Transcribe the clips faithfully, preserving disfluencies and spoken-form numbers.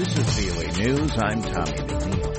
This is V O A News. I'm Tommy McNeil.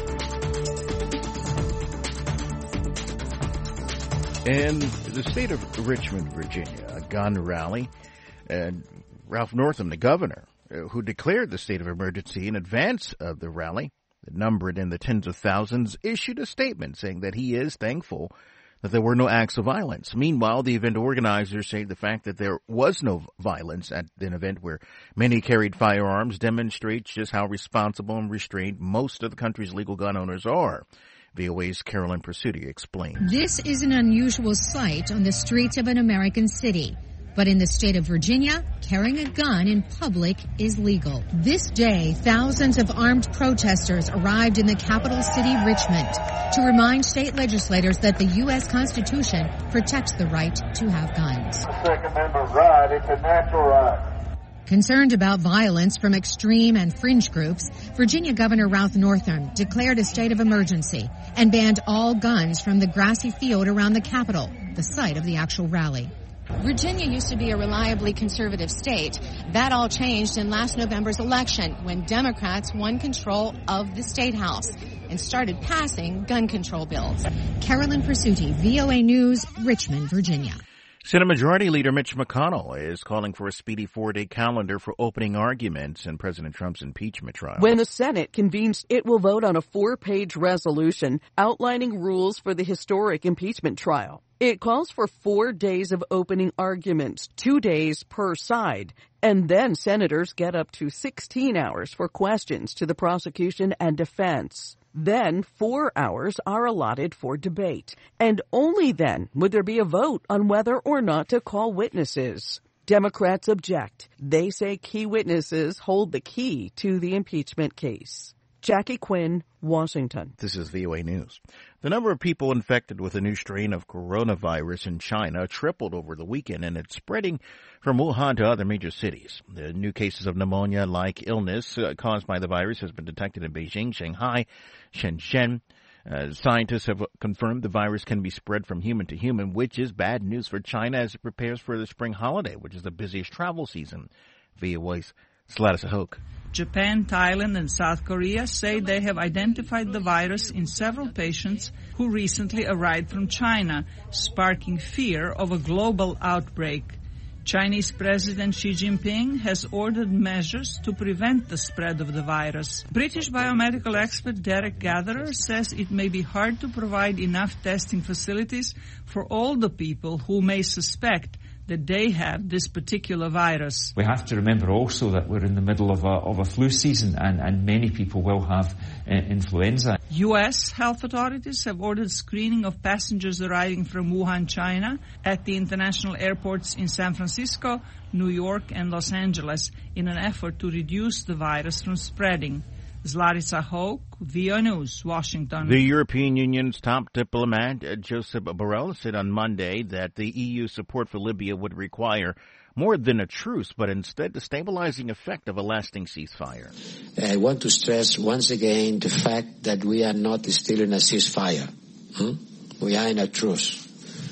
In the state of Richmond, Virginia, a gun rally, and Ralph Northam, the governor, who declared the state of emergency in advance of the rally, that numbered in the tens of thousands, issued a statement saying that he is thankful that there were no acts of violence. Meanwhile, the event organizers say the fact that there was no violence at an event where many carried firearms demonstrates just how responsible and restrained most of the country's legal gun owners are. V O A's Carolyn Presutti explains. This is an unusual sight on the streets of an American city. But in the state of Virginia, carrying a gun in public is legal. This day, thousands of armed protesters arrived in the capital city, Richmond, to remind state legislators that the U S Constitution protects the right to have guns. The Second Amendment right, it's a natural right. Concerned about violence from extreme and fringe groups, Virginia Governor Ralph Northam declared a state of emergency and banned all guns from the grassy field around the Capitol, the site of the actual rally. Virginia used to be a reliably conservative state. That all changed in last November's election when Democrats won control of the State House and started passing gun control bills. Carolyn Presutti, V O A News, Richmond, Virginia. Senate Majority Leader Mitch McConnell is calling for a speedy four-day calendar for opening arguments in President Trump's impeachment trial. When the Senate convenes, it will vote on a four-page resolution outlining rules for the historic impeachment trial. It calls for four days of opening arguments, two days per side, and then senators get up to sixteen hours for questions to the prosecution and defense. Then four hours are allotted for debate, and only then would there be a vote on whether or not to call witnesses. Democrats object. They say key witnesses hold the key to the impeachment case. Jackie Quinn, Washington. This is V O A News. The number of people infected with a new strain of coronavirus in China tripled over the weekend, and it's spreading from Wuhan to other major cities. The new cases of pneumonia-like illness uh, caused by the virus has been detected in Beijing, Shanghai, Shenzhen. Uh, scientists have confirmed the virus can be spread from human to human, which is bad news for China as it prepares for the spring holiday, which is the busiest travel season. V O A's Sladis Ahok. Japan, Thailand, and South Korea say they have identified the virus in several patients who recently arrived from China, sparking fear of a global outbreak. Chinese President Xi Jinping has ordered measures to prevent the spread of the virus. British biomedical expert Derek Gatherer says it may be hard to provide enough testing facilities for all the people who may suspect that they have this particular virus. We have to remember also that we're in the middle of a, of a flu season, and, and many people will have uh, influenza. U S health authorities have ordered screening of passengers arriving from Wuhan, China, at the international airports in San Francisco, New York, and Los Angeles in an effort to reduce the virus from spreading. Zlatica Hoke, V O A News, Washington. The European Union's top diplomat, uh, Josep Borrell, said on Monday that the E U support for Libya would require more than a truce, but instead the stabilizing effect of a lasting ceasefire. I want to stress once again the fact that we are not still in a ceasefire. Hmm? We are in a truce,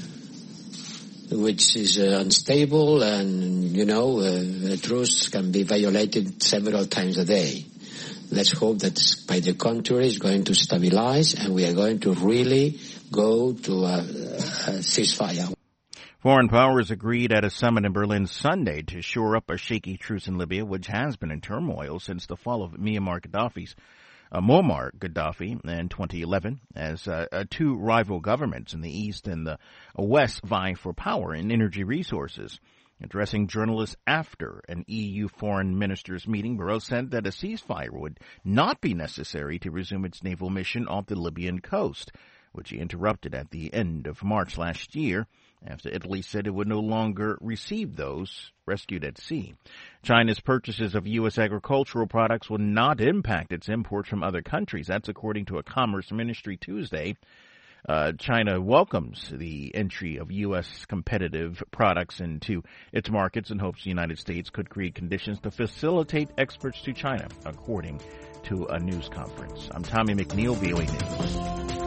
which is uh, unstable, and, you know, uh, a truce can be violated several times a day. Let's hope that, by the contrary, it's going to stabilize, and we are going to really go to a, a ceasefire. Foreign powers agreed at a summit in Berlin Sunday to shore up a shaky truce in Libya, which has been in turmoil since the fall of Muammar Gaddafi's uh, Muammar Gaddafi in twenty eleven, as uh, uh, two rival governments in the east and the west vie for power and energy resources. Addressing journalists after an E U foreign ministers meeting, Borrell said that a ceasefire would not be necessary to resume its naval mission off the Libyan coast, which he interrupted at the end of March last year after Italy said it would no longer receive those rescued at sea. China's purchases of U S agricultural products will not impact its imports from other countries. That's according to a Commerce Ministry Tuesday. Uh, China welcomes the entry of U S competitive products into its markets and hopes the United States could create conditions to facilitate exports to China, according to a news conference. I'm Tommy McNeil, V O A News.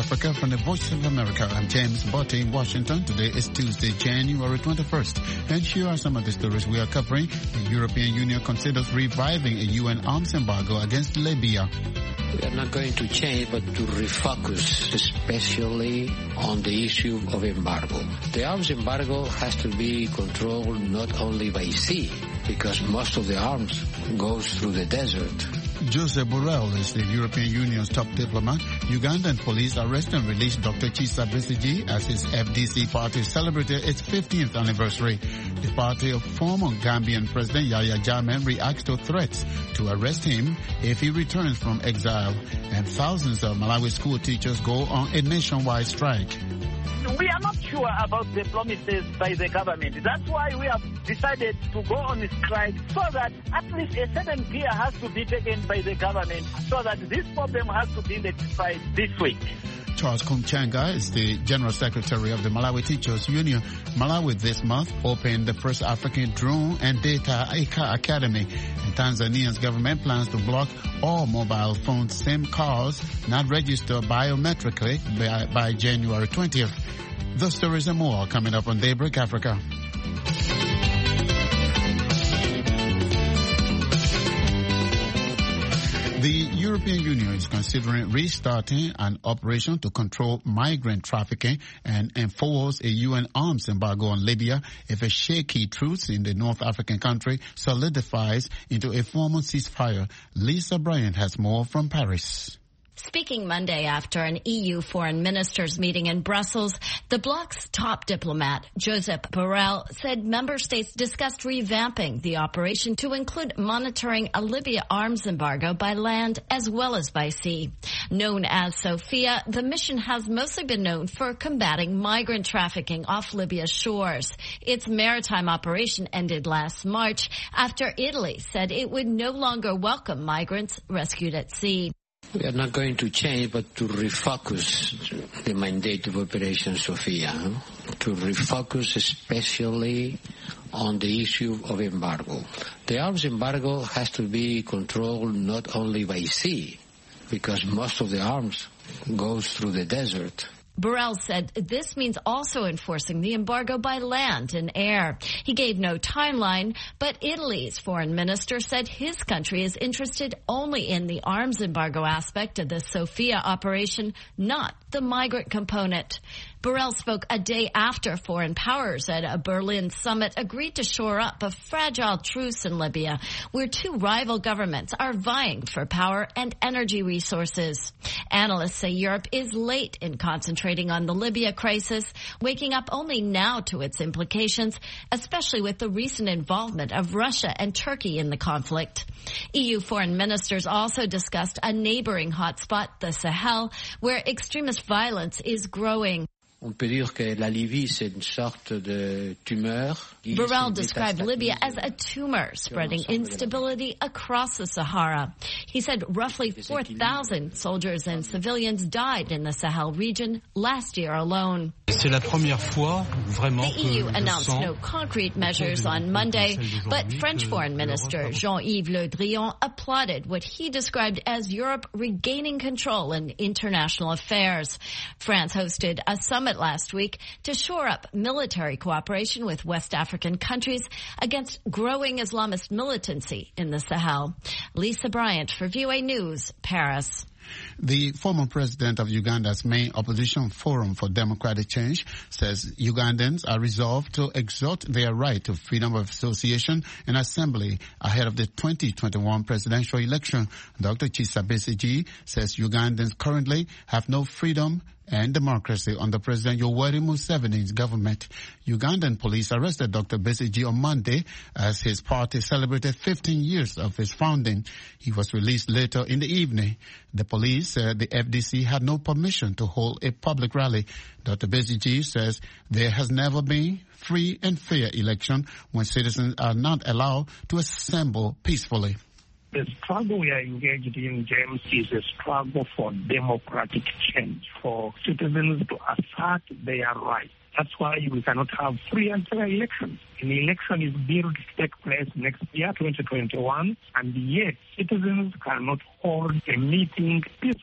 Africa from the Voice of America. I'm James Botte in Washington. Today is Tuesday, January twenty-first. And here are some of the stories we are covering. The European Union considers reviving a U N arms embargo against Libya. We are not going to change, but to refocus, especially on the issue of embargo. The arms embargo has to be controlled not only by sea, because most of the arms goes through the desert. Joseph Borrell is the European Union's top diplomat. Ugandan police arrest and release Doctor Kizza Besigye as his F D C party celebrated its fifteenth anniversary. The party of former Gambian President Yahya Jammeh reacts to threats to arrest him if he returns from exile. And thousands of Malawi school teachers go on a nationwide strike. We are not sure about the promises by the government. That's why we have decided to go on a strike, so that at least a certain care has to be taken by the government, so that this problem has to be rectified this week. Charles Kumchanga is the General Secretary of the Malawi Teachers Union. Malawi this month opened the first African Drone and Data Academy. And Tanzania's government plans to block all mobile phone SIM cards not registered biometrically by, by January twentieth. Those stories and more coming up on Daybreak Africa. The European Union is considering restarting an operation to control migrant trafficking and enforce a U N arms embargo on Libya if a shaky truce in the North African country solidifies into a formal ceasefire. Lisa Bryant has more from Paris. Speaking Monday after an E U foreign ministers meeting in Brussels, the bloc's top diplomat, Josep Borrell, said member states discussed revamping the operation to include monitoring a Libya arms embargo by land as well as by sea. Known as Sophia, the mission has mostly been known for combating migrant trafficking off Libya's shores. Its maritime operation ended last March after Italy said it would no longer welcome migrants rescued at sea. We are not going to change, but to refocus the mandate of Operation Sophia, to refocus especially on the issue of embargo. The arms embargo has to be controlled not only by sea, because most of the arms goes through the desert. Borrell said this means also enforcing the embargo by land and air. He gave no timeline, but Italy's foreign minister said his country is interested only in the arms embargo aspect of the Sophia operation, not the migrant component. Borrell spoke a day after foreign powers at a Berlin summit agreed to shore up a fragile truce in Libya, where two rival governments are vying for power and energy resources. Analysts say Europe is late in concentrating on the Libya crisis, waking up only now to its implications, especially with the recent involvement of Russia and Turkey in the conflict. E U foreign ministers also discussed a neighboring hotspot, the Sahel, where extremist violence is growing. On peut dire que la Libye, c'est une sorte de tumeur. Borrell described Libya as a tumor spreading instability across the Sahara. He said roughly four thousand soldiers and civilians died in the Sahel region last year alone. The E U announced no concrete measures on Monday, but French Foreign Minister Jean-Yves Le Drian applauded what he described as Europe regaining control in international affairs. France hosted a summit last week to shore up military cooperation with West African countries against growing Islamist militancy in the Sahel. Lisa Bryant for V O A News, Paris. The former president of Uganda's main opposition forum for democratic change says Ugandans are resolved to exert their right to freedom of association and assembly ahead of the twenty twenty-one presidential election. Doctor Kizza Besigye says Ugandans currently have no freedom and democracy under President Yoweri Museveni's government. Ugandan police arrested Doctor Besigye on Monday as his party celebrated fifteen years of its founding. He was released later in the evening. The police said the F D C had no permission to hold a public rally. Doctor Besigye says there has never been free and fair election when citizens are not allowed to assemble peacefully. The struggle we are engaged in, James, is a struggle for democratic change, for citizens to assert their rights. That's why we cannot have free and fair elections. An election is built to take place next year, twenty twenty-one, and yet citizens cannot hold a meeting peacefully.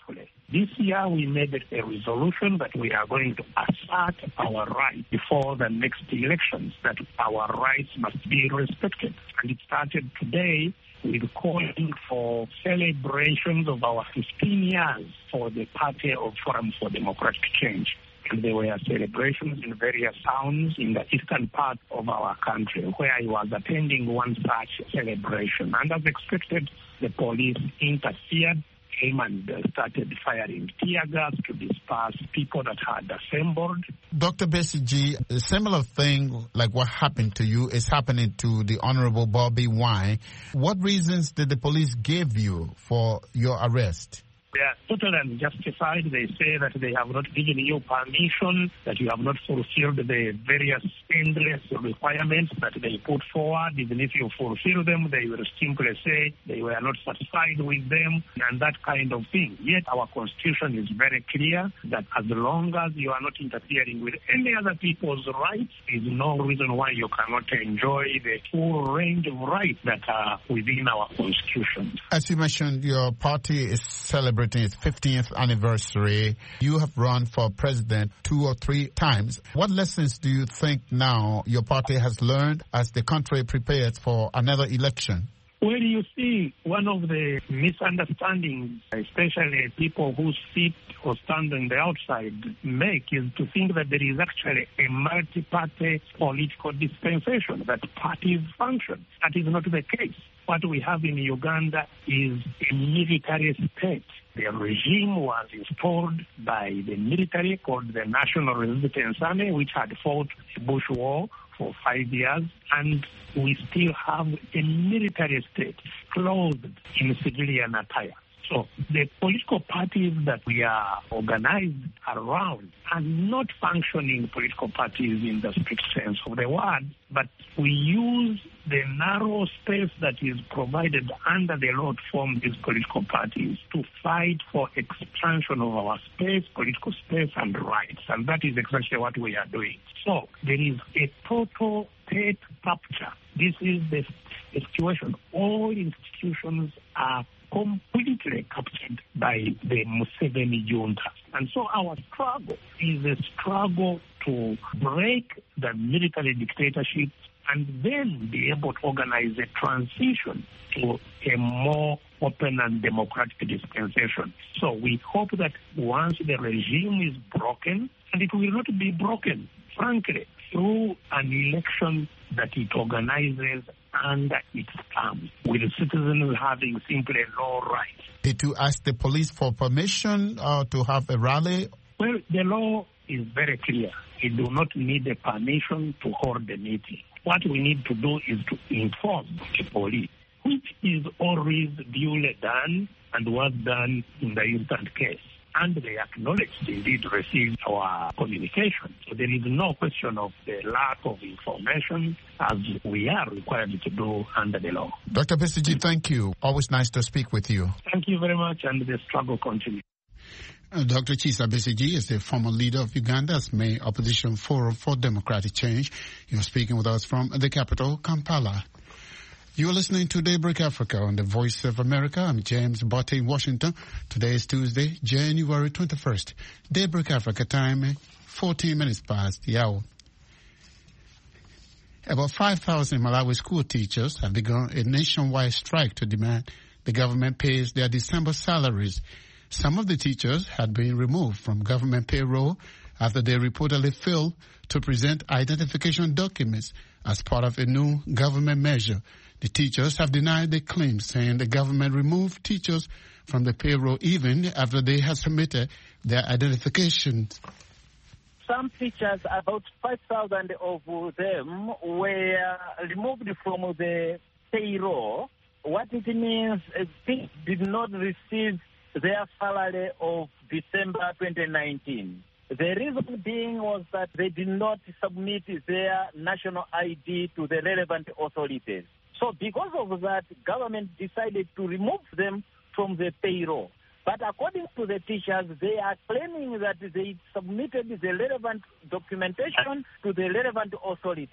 This year we made a resolution that we are going to assert our right before the next elections, that our rights must be respected. And it started today with calling for celebrations of our fifteen years for the Party of Forum for Democratic Change. And there were celebrations in various towns in the eastern part of our country where I was attending one such celebration. And as expected, the police interfered, came and started firing tear gas to disperse people that had assembled. Doctor Besigye, a similar thing like what happened to you is happening to the Honorable Bobi Wine. What reasons did the police give you for your arrest? They are totally unjustified. They say that they have not given you permission, that you have not fulfilled the various endless requirements that they put forward. Even if you fulfill them, they will simply say they were not satisfied with them and that kind of thing. Yet our constitution is very clear that as long as you are not interfering with any other people's rights, there is no reason why you cannot enjoy the full range of rights that are within our constitution. As you mentioned, your party is celebrating its fifteenth anniversary. You have run for president two or three times. What lessons do you think now your party has learned as the country prepares for another election? Well, you see, one of the misunderstandings, especially people who sit or stand on the outside make, is to think that there is actually a multi-party political dispensation, that parties function. That is not the case. What we have in Uganda is a military state. The regime was installed by the military called the National Resistance Army, which had fought the Bush War for five years, and we still have a military state clothed in civilian attire. So the political parties that we are organized around are not functioning political parties in the strict sense of the word, but we use the narrow space that is provided under the law to form these political parties to fight for expansion of our space, political space and rights. And that is exactly what we are doing. So there is a total state capture. This is the, the situation. All institutions are completely captured by the Museveni junta. And so our struggle is a struggle to break the military dictatorship and then be able to organize a transition to a more open and democratic dispensation. So we hope that once the regime is broken, and it will not be broken, frankly, through an election that it organizes under its terms, with citizens having simply no rights. Did you ask the police for permission uh, to have a rally? Well, the law is very clear. We do not need a permission to hold a meeting. What we need to do is to inform the police, which is always duly done and was done in the instant case. And they acknowledged, indeed, received our communication. So there is no question of the lack of information, as we are required to do under the law. Doctor Besigye, thank you. Always nice to speak with you. Thank you very much, and the struggle continues. Uh, Doctor Kizza Besigye is the former leader of Uganda's main opposition forum for democratic change. You're speaking with us from the capital, Kampala. You are listening to Daybreak Africa on the Voice of America. I'm James Botte in Washington. Today is Tuesday, January twenty-first. Daybreak Africa time, fourteen minutes past the hour. About five thousand Malawi school teachers have begun a nationwide strike to demand the government pays their December salaries. Some of the teachers had been removed from government payroll after they reportedly failed to present identification documents as part of a new government measure. The teachers have denied the claim, saying the government removed teachers from the payroll even after they had submitted their identifications. Some teachers, about five thousand of them, were removed from the payroll. What it means is they did not receive their salary of December twenty nineteen. The reason being was that they did not submit their national I D to the relevant authorities. So because of that, government decided to remove them from the payroll. But according to the teachers, they are claiming that they submitted the relevant documentation to the relevant authorities.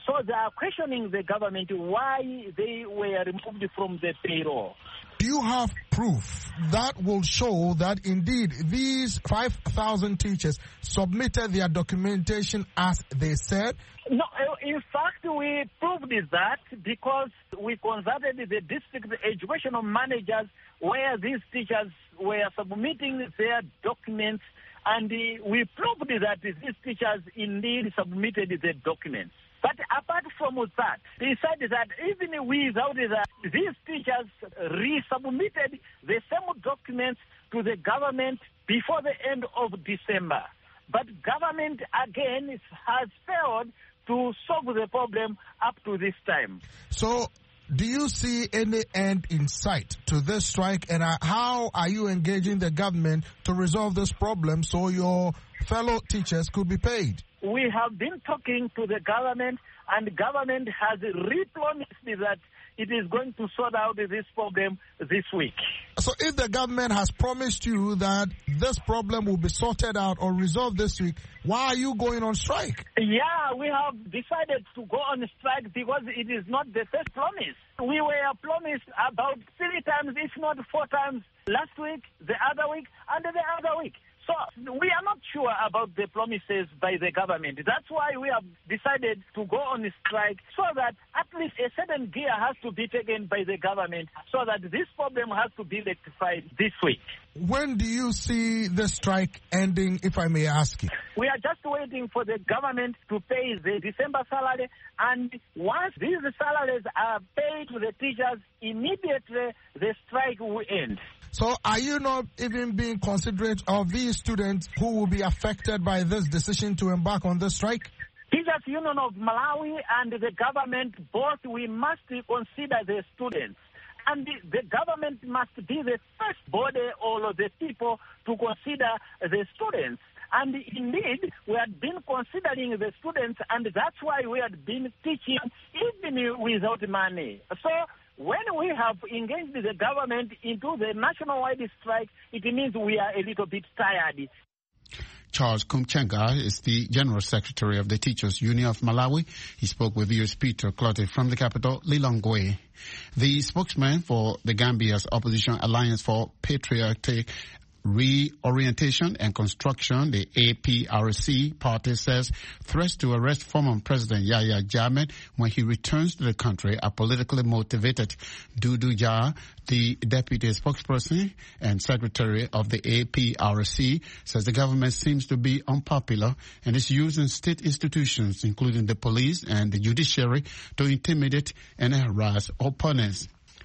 So they are questioning the government why they were removed from the payroll. Do you have proof that will show that indeed these five thousand teachers submitted their documentation as they said? No, in fact, we proved that because we consulted the district educational managers where these teachers were submitting their documents, and we proved that these teachers indeed submitted the documents. But apart from that, they said that even without that, these teachers resubmitted the same documents to the government before the end of December. But government, again, has failed to solve the problem up to this time. So, do you see any end in sight to this strike, and uh, how are you engaging the government to resolve this problem so your fellow teachers could be paid? We have been talking to the government, and government has re-promised that it is going to sort out this problem this week. So if the government has promised you that this problem will be sorted out or resolved this week, why are you going on strike? Yeah, we have decided to go on strike because it is not the first promise. We were promised about three times, if not four times, last week, the other week, and the other week. So we are not sure about the promises by the government. That's why we have decided to go on strike so that at least a certain gear has to be taken by the government so that this problem has to be rectified this week. When do you see the strike ending, if I may ask you? We are just waiting for the government to pay the December salary, and once these salaries are paid to the teachers, immediately the strike will end. So are you not even being considerate of these students who will be affected by this decision to embark on this strike? Teachers Union of Malawi and the government, both, we must consider the students. And the, the government must be the first body or the people to consider the students. And indeed, we had been considering the students, and that's why we had been teaching even without money. So when we have engaged the government into the nationwide strike, it means we are a little bit tired. Charles Kumchenga is the General Secretary of the Teachers Union of Malawi. He spoke with U S Peter Clottey from the capital, Lilongwe. The spokesman for the Gambia's Opposition Alliance for Patriotic Reorientation and Construction, the A P R C party, says threats to arrest former President Yahya Jammeh when he returns to the country are politically motivated. Dudu Jah, the deputy spokesperson and secretary of the A P R C, says the government seems to be unpopular and is using state institutions, including the police and the judiciary, to intimidate and harass opponents.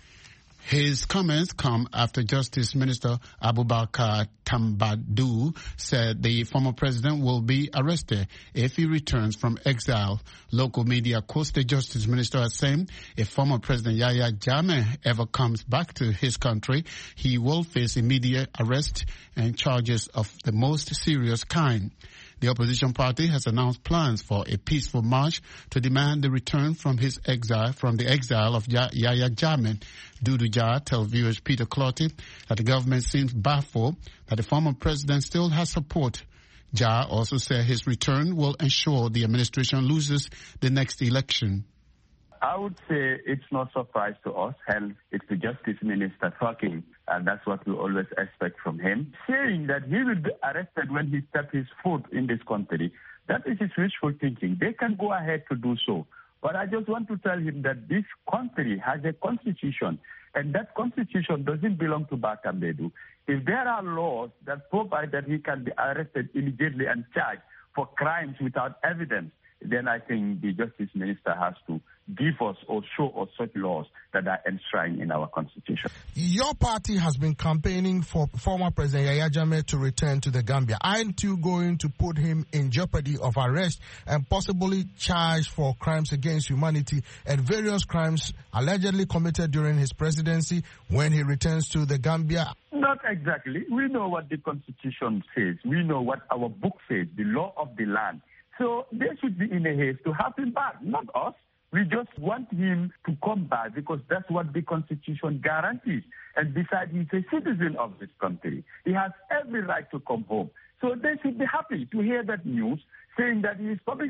His comments come after Justice Minister Abubakar Tambadou said the former president will be arrested if he returns from exile. Local media quotes the Justice Minister as saying if former President Yahya Jammeh ever comes back to his country, he will face immediate arrest and charges of the most serious kind. The opposition party has announced plans for a peaceful march to demand the return from his exile, from the exile of Yahya Jammeh. Dudu Jah tells viewers Peter Clottey that the government seems baffled that the former president still has support. Jah also said his return will ensure the administration loses the next election. I would say it's no surprise to us, hence it's the Justice Minister talking, and that's what we always expect from him. Saying that he will be arrested when he steps his foot in this country, that is his wishful thinking. They can go ahead to do so. But I just want to tell him that this country has a constitution, and that constitution doesn't belong to Batambedu. If there are laws that provide that he can be arrested immediately and charged for crimes without evidence, then I think the Justice Minister has to give us or show us such laws that are enshrined in our Constitution. Your party has been campaigning for former President Yahya Jammeh to return to the Gambia. Aren't you going to put him in jeopardy of arrest and possibly charged for crimes against humanity and various crimes allegedly committed during his presidency when he returns to the Gambia? Not exactly. We know what the Constitution says. We know what our book says, the law of the land. So they should be in a haste to have him back, not us. We just want him to come back because that's what the Constitution guarantees. And besides, he's a citizen of this country. He has every right to come home. So they should be happy to hear that news saying that he is coming back.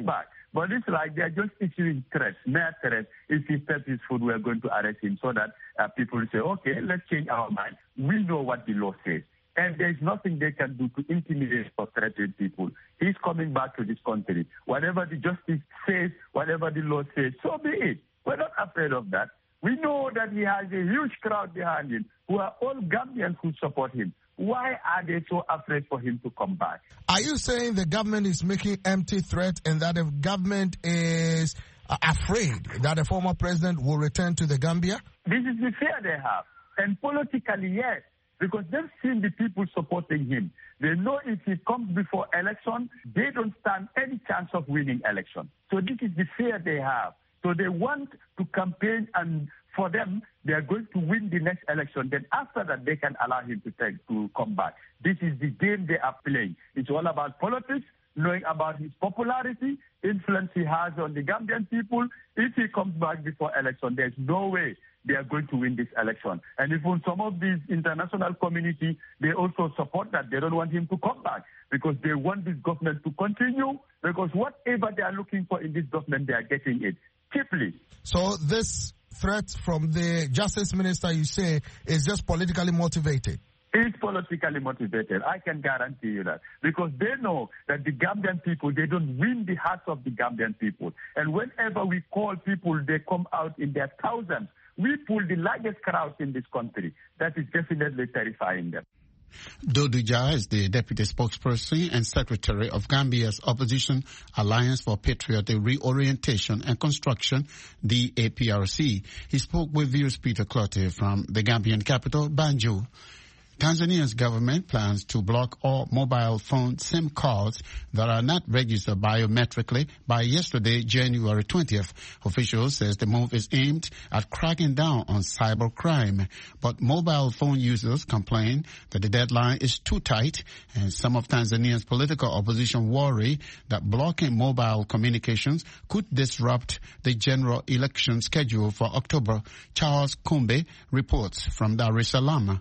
But it's like they're just issuing threats, mere threats. If he steps his foot, we're going to arrest him, so that uh, people say, okay, let's change our mind. We know what the law says. And there's nothing they can do to intimidate or threaten people. He's coming back to this country. Whatever the justice says, whatever the law says, so be it. We're not afraid of that. We know that he has a huge crowd behind him who are all Gambians who support him. Why are they so afraid for him to come back? Are you saying the government is making empty threats and that the government is uh, afraid that the former president will return to the Gambia? This is the fear they have. And politically, yes, because they've seen the people supporting him. They know if he comes before election, they don't stand any chance of winning election. So this is the fear they have. So they want to campaign, and for them, they are going to win the next election. Then after that, they can allow him to take, to come back. This is the game they are playing. It's all about politics, knowing about his popularity, influence he has on the Gambian people. If he comes back before election, there's no way they are going to win this election. And even some of these international community, they also support that. They don't want him to come back because they want this government to continue, because whatever they are looking for in this government, they are getting it cheaply. So this threat from the justice minister, you say, is just politically motivated? It's politically motivated. I can guarantee you that. Because they know that the Gambian people, they don't win the hearts of the Gambian people. And whenever we call people, they come out in their thousands. We pull the largest crowds in this country. That is definitely terrifying them. Dodo Jah is the deputy spokesperson and secretary of Gambia's opposition Alliance for Patriotic Reorientation and Construction, the A P R C. He spoke with viewers Peter Clottey from the Gambian capital, Banjul. Tanzania's government plans to block all mobile phone SIM cards that are not registered biometrically by yesterday, January twentieth. Officials says the move is aimed at cracking down on cybercrime. But mobile phone users complain that the deadline is too tight, and some of Tanzania's political opposition worry that blocking mobile communications could disrupt the general election schedule for October. Charles Kumbe reports from Dar es Salaam.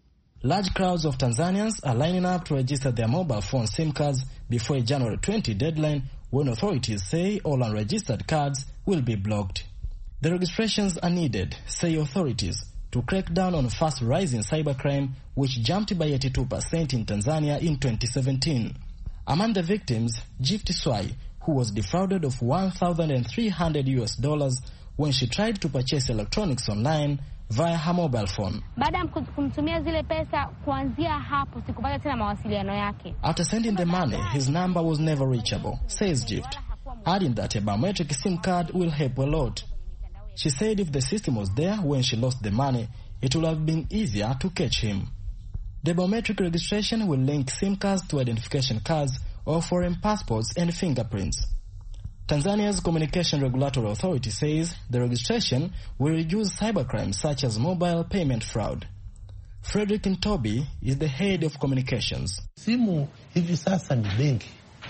Large crowds of Tanzanians are lining up to register their mobile phone SIM cards before a January twentieth deadline, when authorities say all unregistered cards will be blocked. The registrations are needed, say authorities, to crack down on fast rising cybercrime, which jumped by eighty-two percent in Tanzania in twenty seventeen. Among the victims, Gift Swai, who was defrauded of one thousand three hundred U S dollars when she tried to purchase electronics online via her mobile phone. After sending the money, his number was never reachable, says Gift, adding that a biometric SIM card will help a lot. She said if the system was there when she lost the money, it would have been easier to catch him. The biometric registration will link SIM cards to identification cards or foreign passports and fingerprints. Tanzania's Communication Regulatory Authority says the registration will reduce cybercrime such as mobile payment fraud. Frederick Ntobi is the head of communications. Simu hivi sasa ni benki.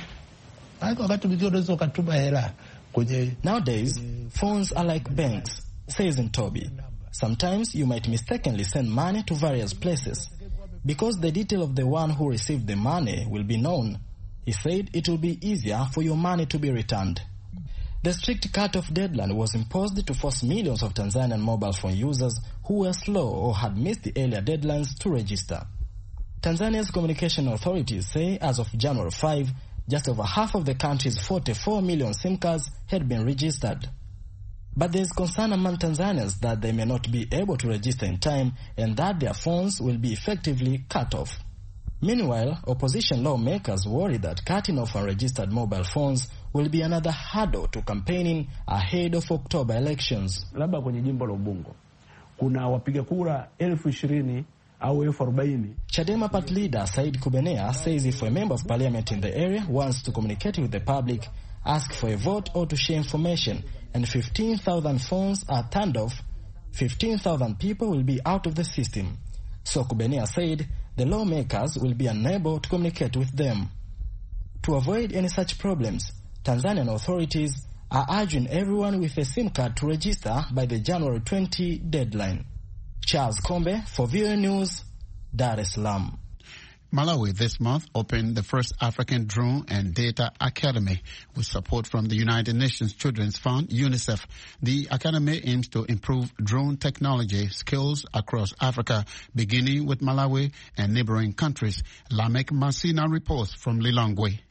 Wakati mwingine unaweza ukatuma hela kwenye. Nowadays, phones are like banks, says Ntobi. Sometimes you might mistakenly send money to various places. Because the detail of the one who received the money will be known, he said it will be easier for your money to be returned. The strict cut-off deadline was imposed to force millions of Tanzanian mobile phone users who were slow or had missed the earlier deadlines to register. Tanzania's communication authorities say as of January fifth, just over half of the country's forty-four million SIM cards had been registered. But there is concern among Tanzanians that they may not be able to register in time and that their phones will be effectively cut off. Meanwhile, opposition lawmakers worry that cutting off unregistered mobile phones will be another hurdle to campaigning ahead of October elections. Labda kwenye jimbo la Ubungo kuna wapiga kura elfu ishirini au elfu arobaini. Chadema party leader Said Kubenea says if a member of parliament in the area wants to communicate with the public, ask for a vote or to share information, and fifteen thousand phones are turned off, fifteen thousand people will be out of the system. So Kubenea said the lawmakers will be unable to communicate with them. To avoid any such problems, Tanzanian authorities are urging everyone with a SIM card to register by the January twentieth deadline. Charles Kombe for V O A News, Dar es Salaam. Malawi this month opened the first African Drone and Data Academy with support from the United Nations Children's Fund, UNICEF. The academy aims to improve drone technology skills across Africa, beginning with Malawi and neighboring countries. Lamek Masina reports from Lilongwe.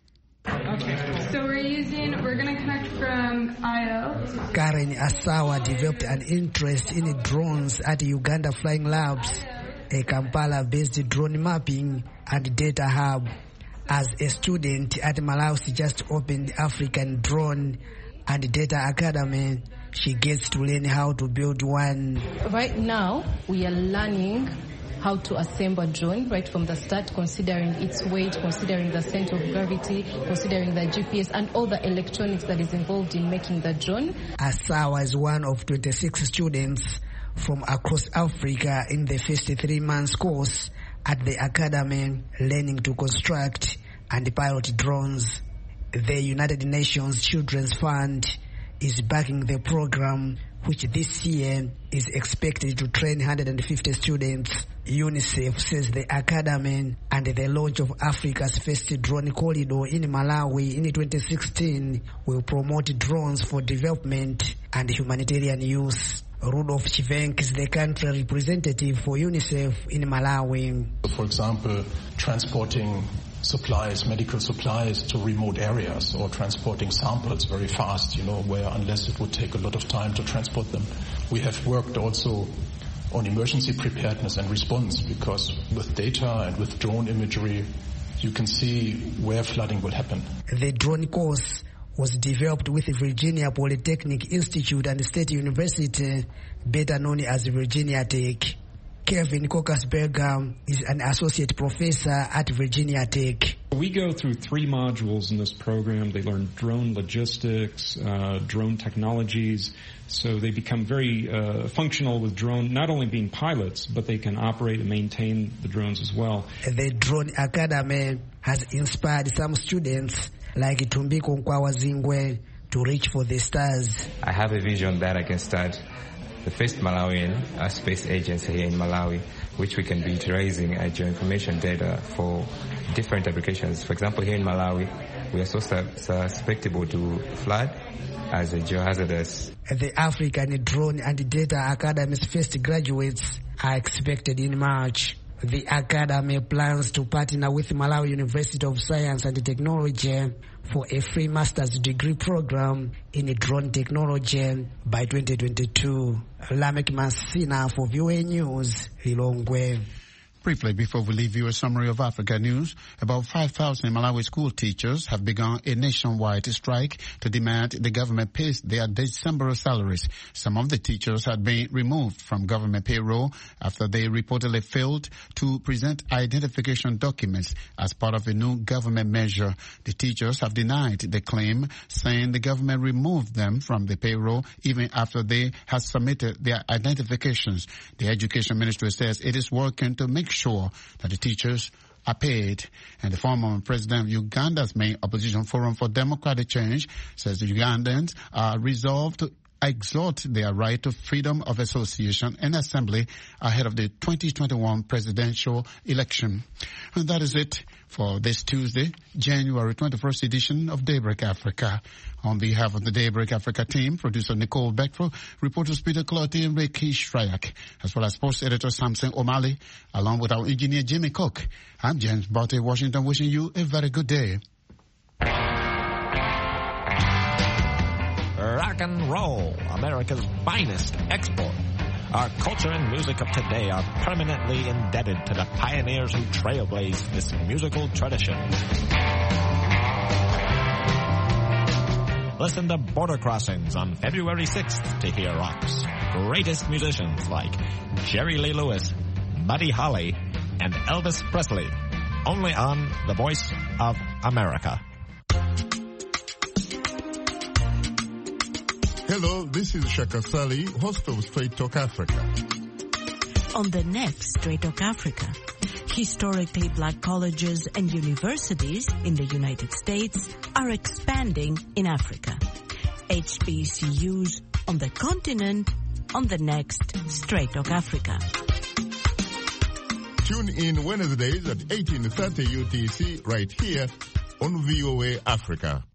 Okay. So we're using, we're going to connect from I O. Karen Asawa developed an interest in drones at Uganda Flying Labs, a Kampala-based drone mapping and data hub. As a student at Malawi, just opened African Drone and Data Academy. She gets to learn how to build one. Right now, we are learning how to assemble a drone right from the start, considering its weight, considering the center of gravity, considering the G P S and all the electronics that is involved in making the drone. Asawa is one of twenty-six students from across Africa in the first three months course at the academy, learning to construct and pilot drones. The United Nations Children's Fund is backing the program, which this year is expected to train one hundred fifty students. UNICEF says the academy and the launch of Africa's first drone corridor in Malawi in twenty sixteen will promote drones for development and humanitarian use. Rudolf Chivenk is the country representative for UNICEF in Malawi. For example, transporting supplies, medical supplies to remote areas, or transporting samples very fast, you know, where unless it would take a lot of time to transport them. We have worked also on emergency preparedness and response, because with data and with drone imagery, you can see where flooding will happen. The drone course was developed with Virginia Polytechnic Institute and State University, better known as Virginia Tech. Kevin Kokasberger is an associate professor at Virginia Tech. We go through three modules in this program. They learn drone logistics, uh, drone technologies, so they become very uh, functional with drone, not only being pilots, but they can operate and maintain the drones as well. The Drone Academy has inspired some students like Tumbiko Nkwawazingwe to reach for the stars. I have a vision that I can start the first Malawian uh, space agency here in Malawi, which we can be raising uh, geoinformation data for different applications. For example, here in Malawi, we are so su- susceptible to flood as a geohazardous. The African Drone and Data Academy's first graduates are expected in March. The Academy plans to partner with Malawi University of Science and Technology for a free master's degree program in drone technology by twenty twenty-two. Lamek Masina for V O A News, Lilongwe. Briefly, before we leave you a summary of Africa news, about five thousand Malawi school teachers have begun a nationwide strike to demand the government pays their December salaries. Some of the teachers had been removed from government payroll after they reportedly failed to present identification documents as part of a new government measure. The teachers have denied the claim, saying the government removed them from the payroll even after they had submitted their identifications. The Education Ministry says it is working to make sure that the teachers are paid. And the former president of Uganda's main opposition forum for democratic change says the Ugandans are resolved to exert their right to freedom of association and assembly ahead of the twenty twenty-one presidential election. And that is it for this Tuesday, January twenty-first edition of Daybreak Africa. On behalf of the Daybreak Africa team, producer Nicole Beckford, reporters Peter Cloty and Ricky Shryak, as well as post editor Samson O'Malley, along with our engineer Jimmy Cook. I'm James Botte, Washington, wishing you a very good day. Rock and roll, America's finest export. Our culture and music of today are permanently indebted to the pioneers who trailblazed this musical tradition. Listen to Border Crossings on February sixth to hear rock's greatest musicians like Jerry Lee Lewis, Buddy Holly, and Elvis Presley. Only on The Voice of America. Hello, this is Shaka Sali, host of Straight Talk Africa. On the next Straight Talk Africa, historically black colleges and universities in the United States are expanding in Africa. H B C Us on the continent on the next Straight Talk Africa. Tune in Wednesdays at eighteen thirty U T C right here on V O A Africa.